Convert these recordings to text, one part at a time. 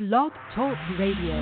Blog Talk Radio.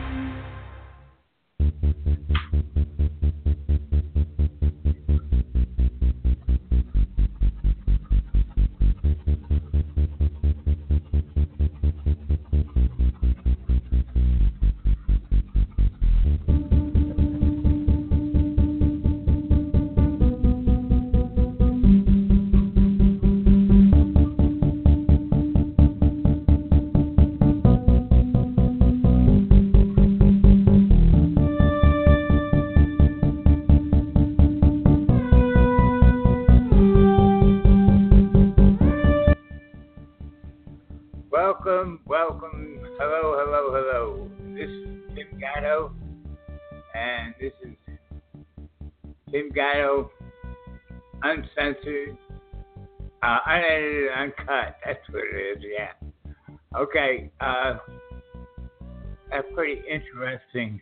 Welcome. Hello. This is Tim Gatto, and this is Tim Gatto, uncensored, unedited, uncut. That's what it is, yeah. Okay, a pretty interesting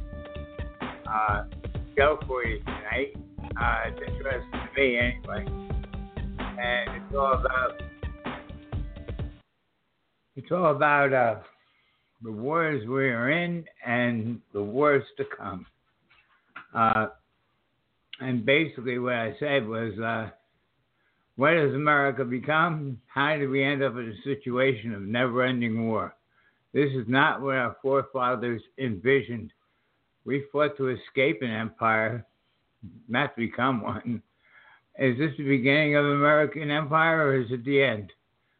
show for you tonight. It's interesting to me anyway, and it's all about the wars we're in and the wars to come. And basically what I said was, what has America become? How did we end up in a situation of never-ending war? This is not what our forefathers envisioned. We fought to escape an empire, not to become one. Is this the beginning of American empire, or is it the end?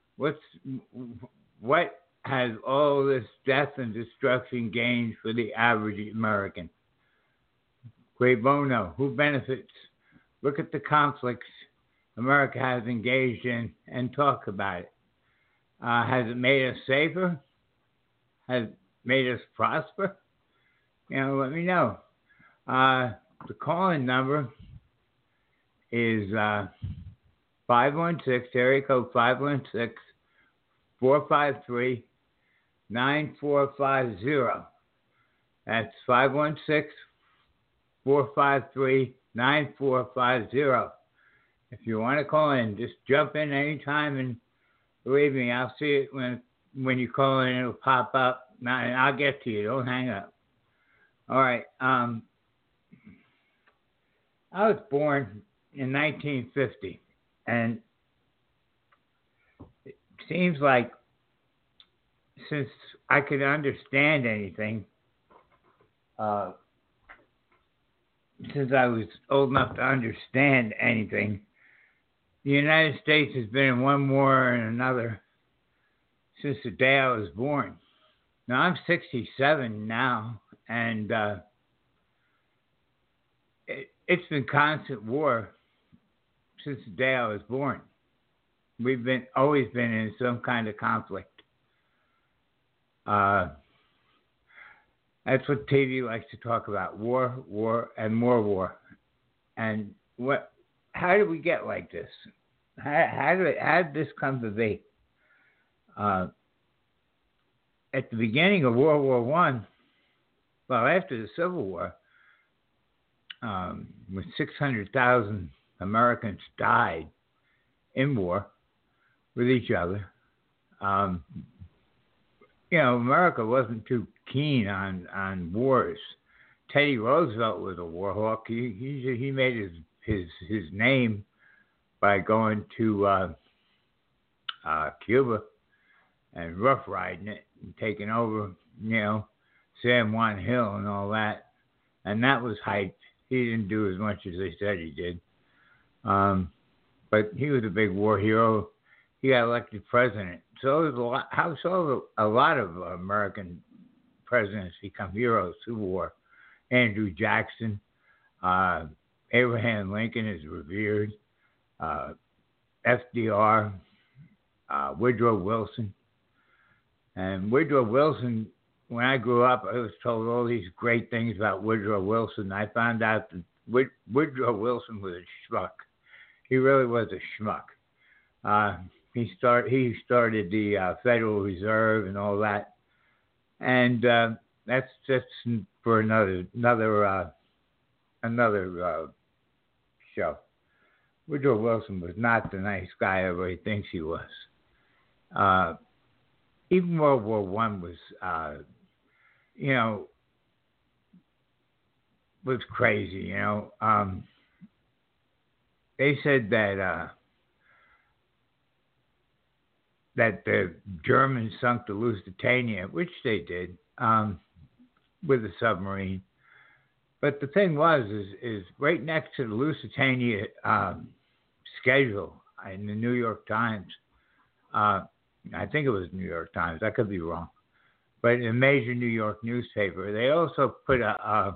What has all this death and destruction gained for the average American? Cui bono? Who benefits? Look at the conflicts America has engaged in and talk about it. Has it made us safer? Has it made us prosper? Let me know. The call-in number is 516, area code 516. 453-9450. That's 516-453-9450. If you want to call in, just jump in anytime, and believe me, I'll see it when you call in. It'll pop up, and I'll get to you. Don't hang up. All right. I was born in 1950, and seems like since I could understand anything, since I was old enough to understand anything, the United States has been in one war and another since the day I was born. Now, I'm 67 now, and it's been constant war since the day I was born. We've always been in some kind of conflict. That's what TV likes to talk about: war, and more war. And how did we get like this? How did this come to be? At the beginning of World War I, well, after the Civil War, when 600,000 Americans died in war with each other, America wasn't too keen on wars. Teddy Roosevelt was a war hawk. He made his name by going to Cuba and rough riding it and taking over, San Juan Hill and all that. And that was hyped. He didn't do as much as they said he did. But he was a big war hero. He got elected president. So a lot of American presidents become heroes through war. Andrew Jackson, Abraham Lincoln is revered, FDR, Woodrow Wilson. And Woodrow Wilson, when I grew up, I was told all these great things about Woodrow Wilson. I found out that Woodrow Wilson was a schmuck. He really was a schmuck. He started the Federal Reserve and all that, and that's just for another show. Woodrow Wilson was not the nice guy everybody thinks he was. even World War One was, you know, was crazy. You know, they said that that the Germans sunk the Lusitania, which they did, with a submarine. But the thing was, is right next to the Lusitania schedule in the New York Times. I think it was New York Times. I could be wrong. But in a major New York newspaper, they also put a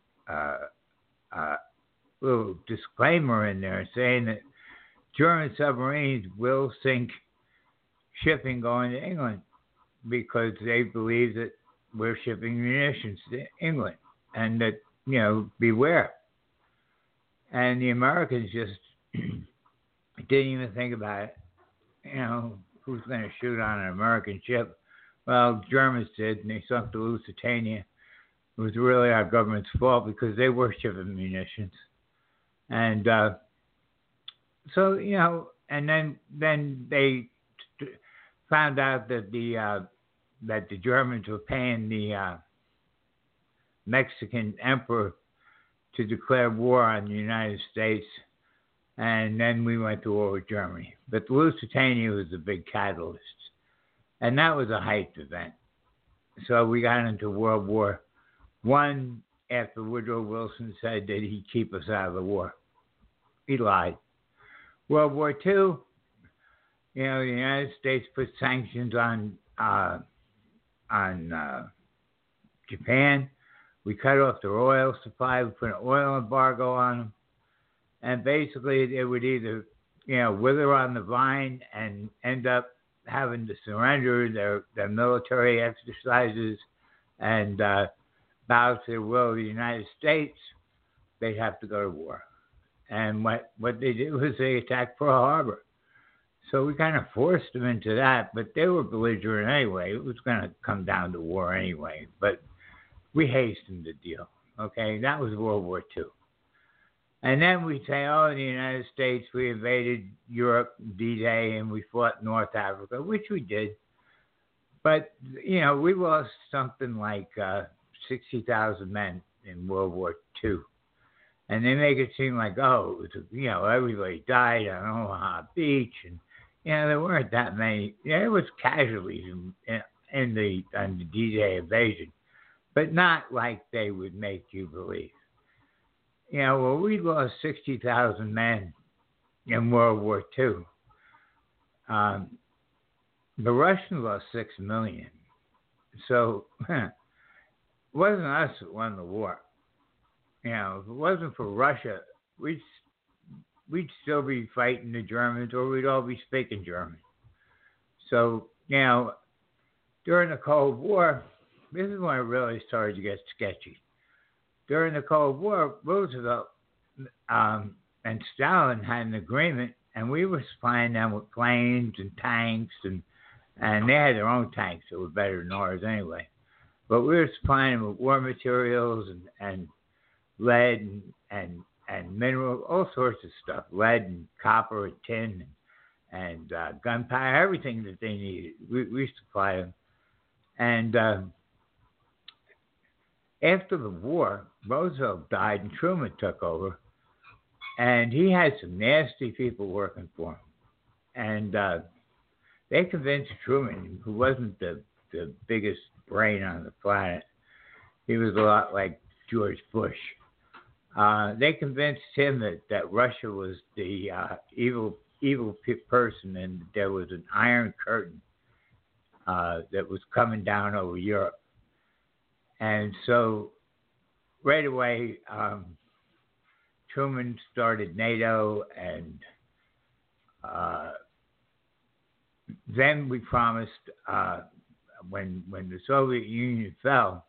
little disclaimer in there saying that German submarines will sink shipping going to England because they believe that we're shipping munitions to England and that, you know, beware. And the Americans just didn't even think about it. You know, who's going to shoot on an American ship? Well, Germans did, and they sunk the Lusitania. It was really our government's fault because they were shipping munitions. And so, you know, and then they found out that the Germans were paying the Mexican emperor to declare war on the United States, and then we went to war with Germany. But the Lusitania was a big catalyst, and that was a hyped event. So we got into World War One after Woodrow Wilson said that he'd keep us out of the war. He lied. World War Two, you know, the United States put sanctions on Japan. We cut off their oil supply. We put an oil embargo on them. And basically, they would either, you know, wither on the vine and end up having to surrender their military exercises and bow to the will of the United States, they'd have to go to war. And what they did was they attacked Pearl Harbor. So we kind of forced them into that, but they were belligerent anyway. It was going to come down to war anyway. But we hastened the deal. Okay, that was World War II. And then we say, oh, in the United States, we invaded Europe, D-Day, and we fought North Africa, which we did. But, you know, we lost something like 60,000 men in World War II. And they make it seem like, oh, it was, you know, everybody died on Omaha Beach. And, you know, there weren't that many. Yeah, there was casualties in the D-Day invasion, but not like they would make you believe. You know, well, we lost 60,000 men in World War II. The Russians lost 6 million. So it wasn't us that won the war. You know, if it wasn't for Russia, we'd still be fighting the Germans, or we'd all be speaking German. So, you know, during the Cold War, this is when it really started to get sketchy. During the Cold War, Roosevelt and Stalin had an agreement, and we were supplying them with planes and tanks, and they had their own tanks that were better than ours anyway. But we were supplying them with war materials and lead and mineral, all sorts of stuff, lead and copper and tin and gunpowder, everything that they needed. We supplied them. And after the war, Roosevelt died and Truman took over, and he had some nasty people working for him. And they convinced Truman, who wasn't the biggest brain on the planet, he was a lot like George Bush. They convinced him that Russia was the evil person, and there was an iron curtain that was coming down over Europe. And so right away, Truman started NATO, and then we promised, when the Soviet Union fell,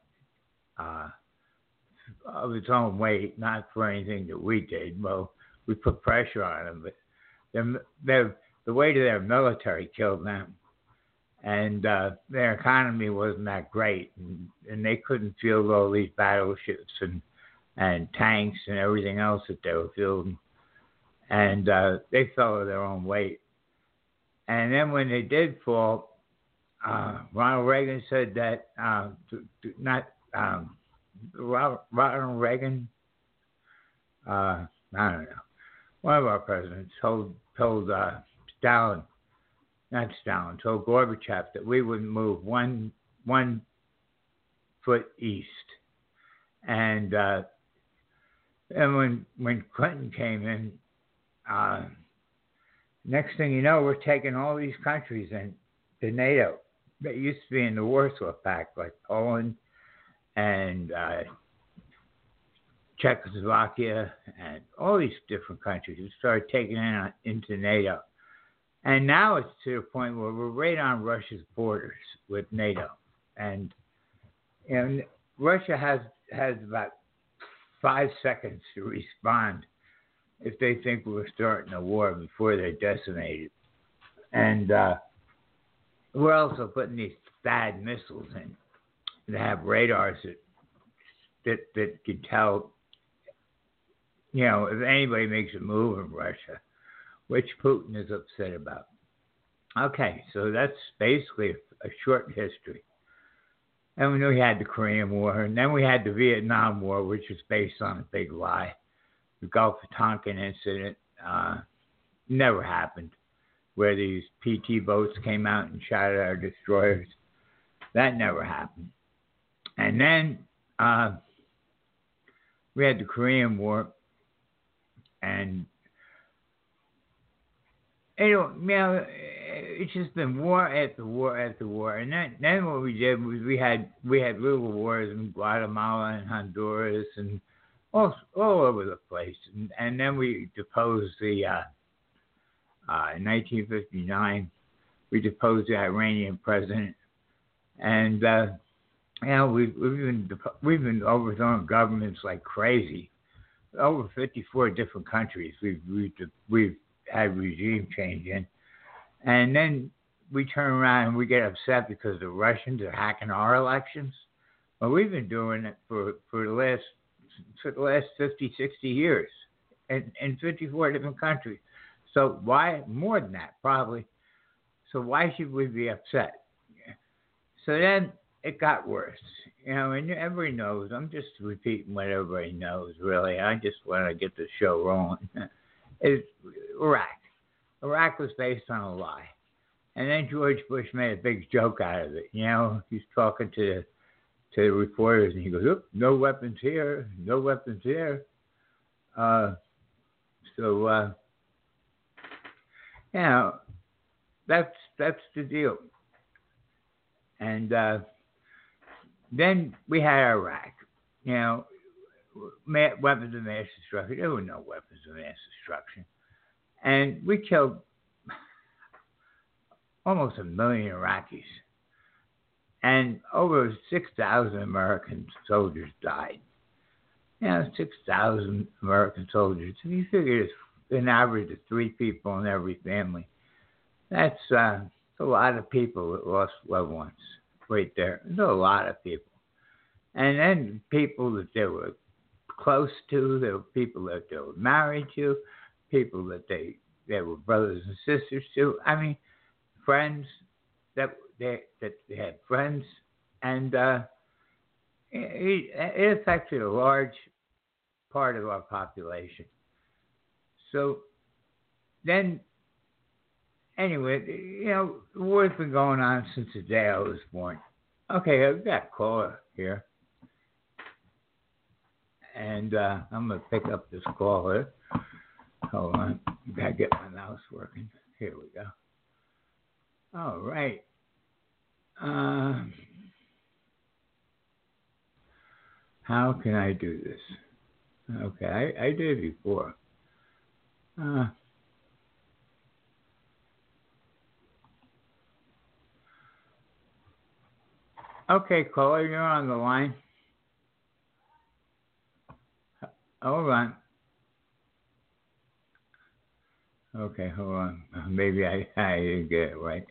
of its own weight, not for anything that we did. Well, we put pressure on them, but the weight of their military killed them. And their economy wasn't that great, and they couldn't field all these battleships and tanks and everything else that they were fielding. And they fell to their own weight. And then when they did fall, Ronald Reagan said that Ronald Reagan, I don't know, one of our presidents told Stalin, not Stalin, told Gorbachev that we wouldn't move one foot east. And when Clinton came in, next thing you know, we're taking all these countries into NATO that used to be in the Warsaw Pact, like Poland and Czechoslovakia and all these different countries. We started taking into NATO. And now it's to the point where we're right on Russia's borders with NATO. And Russia has about 5 seconds to respond if they think we're starting a war before they're decimated. And we're also putting these THAAD missiles in that have radars that can tell, if anybody makes a move in Russia, which Putin is upset about. Okay, so that's basically a short history. And we had the Korean War, and then we had the Vietnam War, which was based on a big lie. The Gulf of Tonkin incident never happened, where these PT boats came out and shot at our destroyers. That never happened. And then we had the Korean War, and it's just been war after war after war. And then what we did was we had little wars in Guatemala and Honduras and all over the place. And then we deposed in 1959, we deposed the Iranian president. And we've been overthrowing governments like crazy. Over 54 different countries we've had regime change in. And then we turn around and we get upset because the Russians are hacking our elections. Well, we've been doing it for the last 50, 60 years in 54 different countries. So why, more than that probably, so why should we be upset? So then it got worse, and everybody knows. I'm just repeating what everybody knows, really. I just want to get the show rolling. It's Iraq. Iraq was based on a lie. And then George Bush made a big joke out of it. He's talking to the reporters, and he goes, "Oop, no weapons here, no weapons here." That's the deal. And then we had Iraq. Weapons of mass destruction. There were no weapons of mass destruction. And we killed almost 1 million Iraqis. And over 6,000 American soldiers died. 6,000 American soldiers. If you figure it's an average of 3 people in every family, that's a lot of people that lost loved ones right there. There's a lot of people. And then people that they were close to, there were people that they were married to, people that they were brothers and sisters to. I mean, friends that they had friends, and it affected a large part of our population. So then, anyway, the war's been going on since the day I was born. Okay, I've got a caller here. And I'm going to pick up this caller. Hold on. Got to get my mouse working. Here we go. All right. How can I do this? Okay, I did it before. Okay, caller, you're on the line. Hold on. Okay, hold on. Maybe I didn't get it right.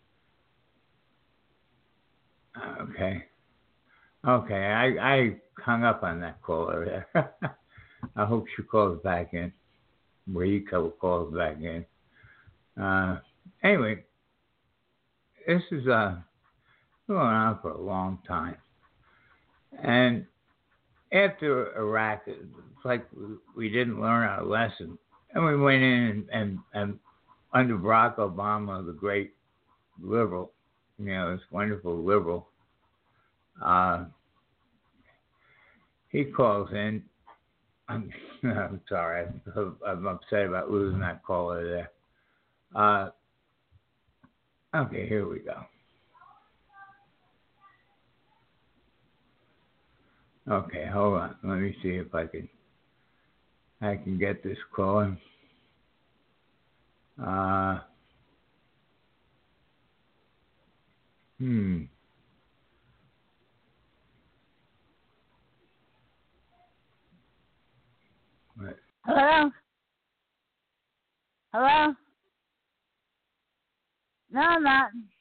Okay. I hung up on that caller there. I hope she calls back in. Where you calls back in. Anyway, this is going on for a long time. And after Iraq, it's like we didn't learn our lesson. And we went in and under Barack Obama, the great liberal, this wonderful liberal, he calls in. I'm sorry. I'm upset about losing that caller there. Okay, here we go. Okay, hold on. Let me see if I can get this calling. What? Hello? Hello? No, I'm not.